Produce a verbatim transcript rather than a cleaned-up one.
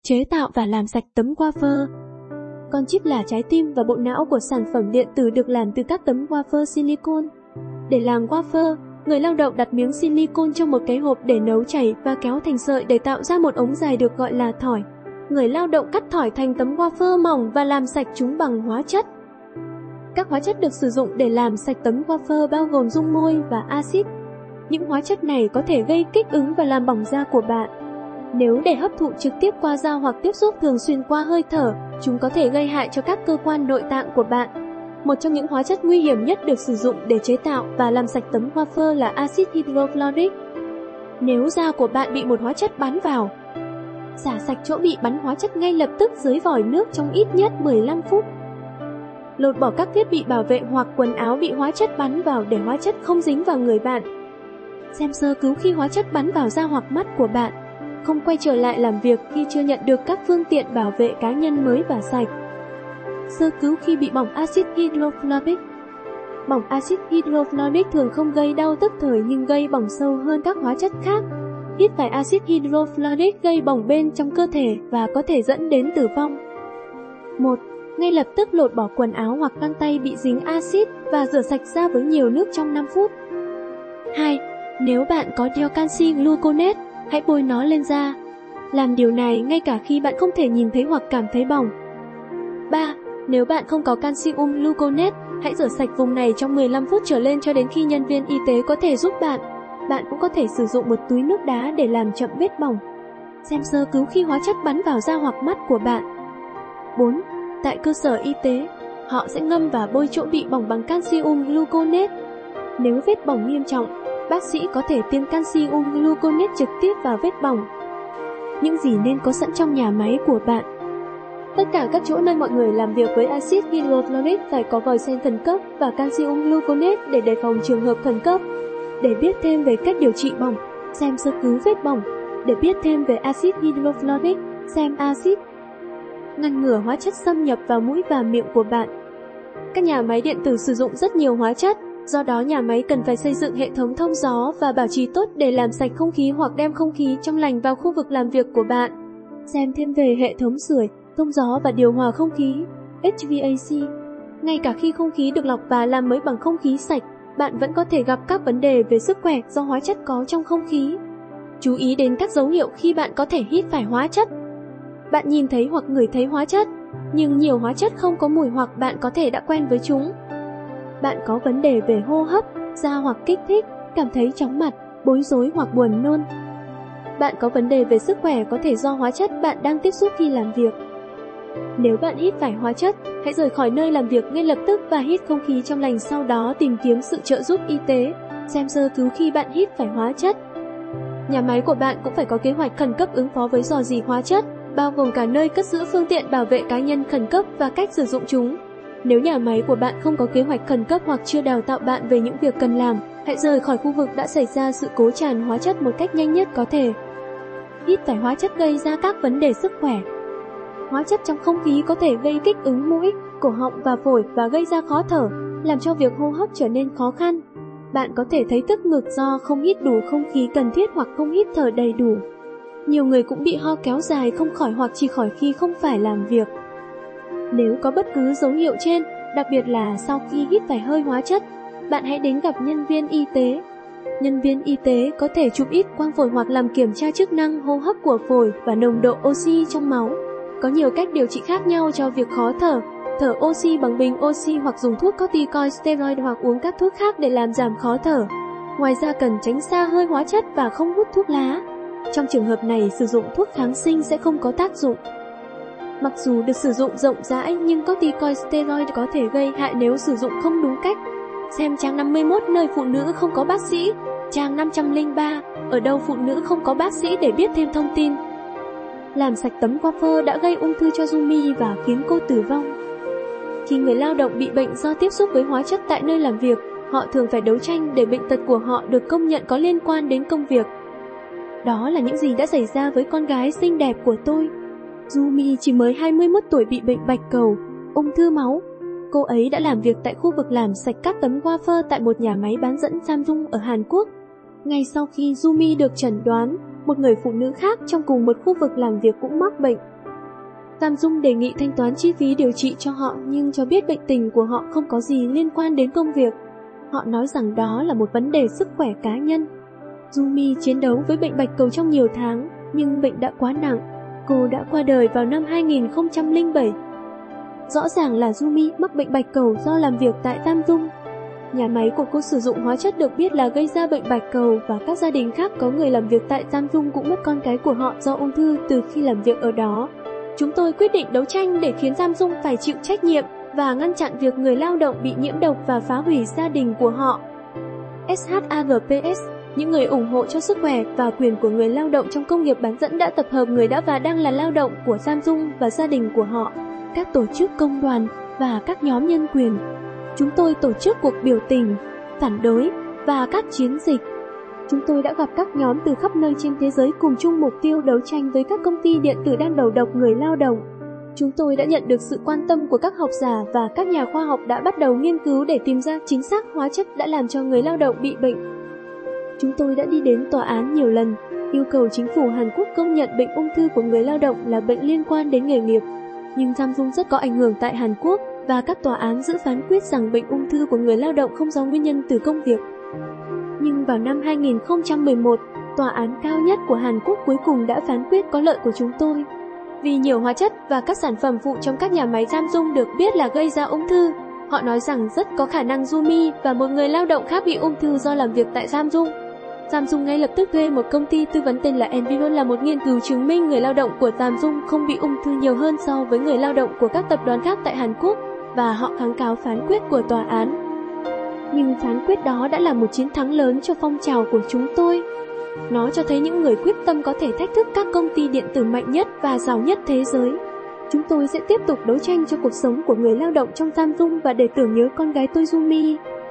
Chế tạo và làm sạch tấm wafer. Con chip là trái tim và bộ não của sản phẩm điện tử được làm từ các tấm wafer silicon. Để làm wafer, người lao động đặt miếng silicon trong một cái hộp để nấu chảy và kéo thành sợi để tạo ra một ống dài được gọi là thỏi. Người lao động cắt thỏi thành tấm wafer mỏng và làm sạch chúng bằng hóa chất. Các hóa chất được sử dụng để làm sạch tấm wafer bao gồm dung môi và axit. Những hóa chất này có thể gây kích ứng và làm bỏng da của bạn. Nếu để hấp thụ trực tiếp qua da hoặc tiếp xúc thường xuyên qua hơi thở, chúng có thể gây hại cho các cơ quan nội tạng của bạn. Một trong những hóa chất nguy hiểm nhất được sử dụng để chế tạo và làm sạch tấm wafer là axit hydrochloric. Nếu da của bạn bị một hóa chất bắn vào, xả sạch chỗ bị bắn hóa chất ngay lập tức dưới vòi nước trong ít nhất mười lăm phút. Lột bỏ các thiết bị bảo vệ hoặc quần áo bị hóa chất bắn vào để hóa chất không dính vào người bạn. Xem sơ cứu khi hóa chất bắn vào da hoặc mắt của bạn. Không quay trở lại làm việc khi chưa nhận được các phương tiện bảo vệ cá nhân mới và sạch. Sơ cứu khi bị bỏng axit hydrochloric. Bỏng axit hydrochloric thường không gây đau tức thời nhưng gây bỏng sâu hơn các hóa chất khác. Hít phải axit hydrochloric gây bỏng bên trong cơ thể và có thể dẫn đến tử vong. một. Ngay lập tức lột bỏ quần áo hoặc găng tay bị dính axit và rửa sạch da với nhiều nước trong năm phút. hai. Nếu bạn có đeo canxi gluconate, hãy bôi nó lên da. Làm điều này ngay cả khi bạn không thể nhìn thấy hoặc cảm thấy bỏng. ba. Nếu bạn không có calcium gluconate, hãy rửa sạch vùng này trong mười lăm phút trở lên cho đến khi nhân viên y tế có thể giúp bạn. Bạn cũng có thể sử dụng một túi nước đá để làm chậm vết bỏng. Xem sơ cứu khi hóa chất bắn vào da hoặc mắt của bạn. bốn. Tại cơ sở y tế, họ sẽ ngâm và bôi chỗ bị bỏng bằng calcium gluconate. Nếu vết bỏng nghiêm trọng, bác sĩ có thể tiêm calcium gluconate trực tiếp vào vết bỏng. Những gì nên có sẵn trong nhà máy của bạn. Tất cả các chỗ nơi mọi người làm việc với axit hydrochloric phải có vòi sen khẩn cấp và calcium gluconate để đề phòng trường hợp khẩn cấp. Để biết thêm về cách điều trị bỏng, xem sơ cứu vết bỏng. Để biết thêm về axit hydrochloric, xem axit. Ngăn ngừa hóa chất xâm nhập vào mũi và miệng của bạn. Các nhà máy điện tử sử dụng rất nhiều hóa chất, do đó nhà máy cần phải xây dựng hệ thống thông gió và bảo trì tốt để làm sạch không khí hoặc đem không khí trong lành vào khu vực làm việc của bạn. Xem thêm về hệ thống sưởi, thông gió và điều hòa không khí, hát vê a xê. Ngay cả khi không khí được lọc và làm mới bằng không khí sạch, bạn vẫn có thể gặp các vấn đề về sức khỏe do hóa chất có trong không khí. Chú ý đến các dấu hiệu khi bạn có thể hít phải hóa chất. Bạn nhìn thấy hoặc ngửi thấy hóa chất, nhưng nhiều hóa chất không có mùi hoặc bạn có thể đã quen với chúng. Bạn có vấn đề về hô hấp, da hoặc kích thích, cảm thấy chóng mặt, bối rối hoặc buồn nôn. Bạn có vấn đề về sức khỏe có thể do hóa chất bạn đang tiếp xúc khi làm việc. Nếu bạn hít phải hóa chất, hãy rời khỏi nơi làm việc ngay lập tức và hít không khí trong lành, sau đó tìm kiếm sự trợ giúp y tế. Xem sơ cứu khi bạn hít phải hóa chất. Nhà máy của bạn cũng phải có kế hoạch khẩn cấp ứng phó với rò rỉ hóa chất, bao gồm cả nơi cất giữ phương tiện bảo vệ cá nhân khẩn cấp và cách sử dụng chúng. Nếu nhà máy của bạn không có kế hoạch khẩn cấp hoặc chưa đào tạo bạn về những việc cần làm, hãy rời khỏi khu vực đã xảy ra sự cố tràn hóa chất một cách nhanh nhất có thể. Hít phải hóa chất gây ra các vấn đề sức khỏe. Hóa chất trong không khí có thể gây kích ứng mũi, cổ họng và phổi và gây ra khó thở, làm cho việc hô hấp trở nên khó khăn. Bạn có thể thấy tức ngực do không hít đủ không khí cần thiết hoặc không hít thở đầy đủ. Nhiều người cũng bị ho kéo dài không khỏi hoặc chỉ khỏi khi không phải làm việc. Nếu có bất cứ dấu hiệu trên, đặc biệt là sau khi hít phải hơi hóa chất, bạn hãy đến gặp nhân viên y tế. Nhân viên y tế có thể chụp X quang phổi hoặc làm kiểm tra chức năng hô hấp của phổi và nồng độ oxy trong máu. Có nhiều cách điều trị khác nhau cho việc khó thở, thở oxy bằng bình oxy hoặc dùng thuốc corticosteroid hoặc uống các thuốc khác để làm giảm khó thở. Ngoài ra cần tránh xa hơi hóa chất và không hút thuốc lá. Trong trường hợp này, sử dụng thuốc kháng sinh sẽ không có tác dụng. Mặc dù được sử dụng rộng rãi nhưng corticosteroid có thể gây hại nếu sử dụng không đúng cách. Xem trang năm mươi mốt nơi phụ nữ không có bác sĩ, trang năm trăm lẻ ba, ở đâu phụ nữ không có bác sĩ để biết thêm thông tin. Làm sạch tấm wafer đã gây ung thư cho Yumi và khiến cô tử vong. Khi người lao động bị bệnh do tiếp xúc với hóa chất tại nơi làm việc, họ thường phải đấu tranh để bệnh tật của họ được công nhận có liên quan đến công việc. Đó là những gì đã xảy ra với con gái xinh đẹp của tôi. Yumi chỉ mới hai mươi mốt tuổi bị bệnh bạch cầu, ung thư máu. Cô ấy đã làm việc tại khu vực làm sạch các tấm wafer tại một nhà máy bán dẫn Samsung ở Hàn Quốc. Ngay sau khi Yumi được chẩn đoán, một người phụ nữ khác trong cùng một khu vực làm việc cũng mắc bệnh. Samsung đề nghị thanh toán chi phí điều trị cho họ nhưng cho biết bệnh tình của họ không có gì liên quan đến công việc. Họ nói rằng đó là một vấn đề sức khỏe cá nhân. Yumi chiến đấu với bệnh bạch cầu trong nhiều tháng, nhưng bệnh đã quá nặng. Cô đã qua đời vào năm hai nghìn không trăm lẻ bảy. Rõ ràng là Yumi mắc bệnh bạch cầu do làm việc tại Samsung. Nhà máy của cô sử dụng hóa chất được biết là gây ra bệnh bạch cầu và các gia đình khác có người làm việc tại Samsung cũng mất con cái của họ do ung thư từ khi làm việc ở đó. Chúng tôi quyết định đấu tranh để khiến Samsung phải chịu trách nhiệm và ngăn chặn việc người lao động bị nhiễm độc và phá hủy gia đình của họ. SHAGPS, những người ủng hộ cho sức khỏe và quyền của người lao động trong công nghiệp bán dẫn đã tập hợp người đã và đang là lao động của Samsung và gia đình của họ, các tổ chức công đoàn và các nhóm nhân quyền. Chúng tôi tổ chức cuộc biểu tình, phản đối và các chiến dịch. Chúng tôi đã gặp các nhóm từ khắp nơi trên thế giới cùng chung mục tiêu đấu tranh với các công ty điện tử đang đầu độc người lao động. Chúng tôi đã nhận được sự quan tâm của các học giả và các nhà khoa học đã bắt đầu nghiên cứu để tìm ra chính xác hóa chất đã làm cho người lao động bị bệnh. Chúng tôi đã đi đến tòa án nhiều lần, yêu cầu chính phủ Hàn Quốc công nhận bệnh ung thư của người lao động là bệnh liên quan đến nghề nghiệp. Nhưng Samsung rất có ảnh hưởng tại Hàn Quốc và các tòa án giữ phán quyết rằng bệnh ung thư của người lao động không do nguyên nhân từ công việc. Nhưng vào năm hai nghìn không trăm mười một, tòa án cao nhất của Hàn Quốc cuối cùng đã phán quyết có lợi của chúng tôi. Vì nhiều hóa chất và các sản phẩm phụ trong các nhà máy Samsung được biết là gây ra ung thư, họ nói rằng rất có khả năng Yumi và một người lao động khác bị ung thư do làm việc tại Samsung. Samsung ngay lập tức thuê một công ty tư vấn tên là Environ làm một nghiên cứu chứng minh người lao động của Samsung không bị ung thư nhiều hơn so với người lao động của các tập đoàn khác tại Hàn Quốc, và họ kháng cáo phán quyết của tòa án. Nhưng phán quyết đó đã là một chiến thắng lớn cho phong trào của chúng tôi. Nó cho thấy những người quyết tâm có thể thách thức các công ty điện tử mạnh nhất và giàu nhất thế giới. Chúng tôi sẽ tiếp tục đấu tranh cho cuộc sống của người lao động trong Samsung và để tưởng nhớ con gái tôi Yumi.